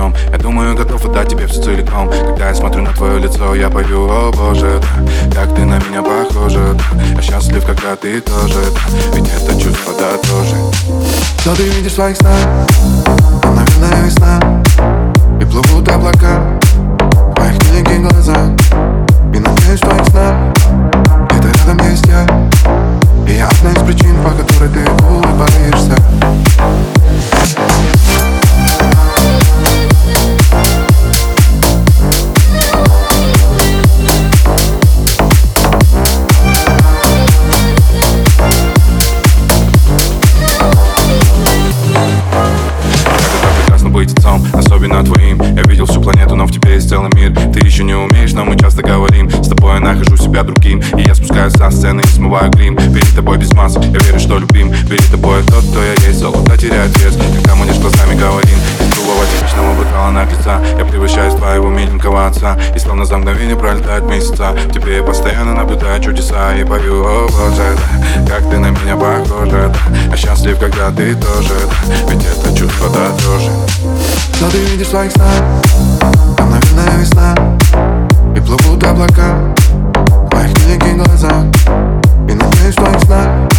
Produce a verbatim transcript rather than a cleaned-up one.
сном. Я думаю, готов отдать тебе все целиком. Когда я смотрю на твое лицо, я пою: о боже, да, как ты на меня похожа, да. Я счастлив, когда ты тоже, да, ведь это чувство, да, тоже. Что ты видишь в своих снах? Наверное, весна, и плывут облака в твоих маленьких глазах. И надеюсь, в твоих снах где-то рядом есть я, и я одна из причин, по которой ты улыбаешься. Быть отцом, особенно твоим. Я видел всю планету, но в тебе есть целый мир. Ты еще не умеешь, но мы часто говорим. С тобой я нахожу себя другим, и я спускаюсь со сцены и смываю грим. Перед тобой без масок, я верю, что любим. Перед тобой тот, кто я есть. Золото теряет вес, когда манишь глазами говорим. Из грубого типичного бокала на лица я превращаюсь в твоего миленького отца. И словно за мгновение пролетают месяца. В тебе я постоянно наблюдаю чудеса и пою: о боже, да, как ты на меня похожа, да. Я счастлив, когда ты тоже, да, ведь это чувство, да, тоже. Что ты видишь в своих снах? Там, наверное, весна, и плывут облака в твоих маленьких глазах. И надеюсь, в твоих снах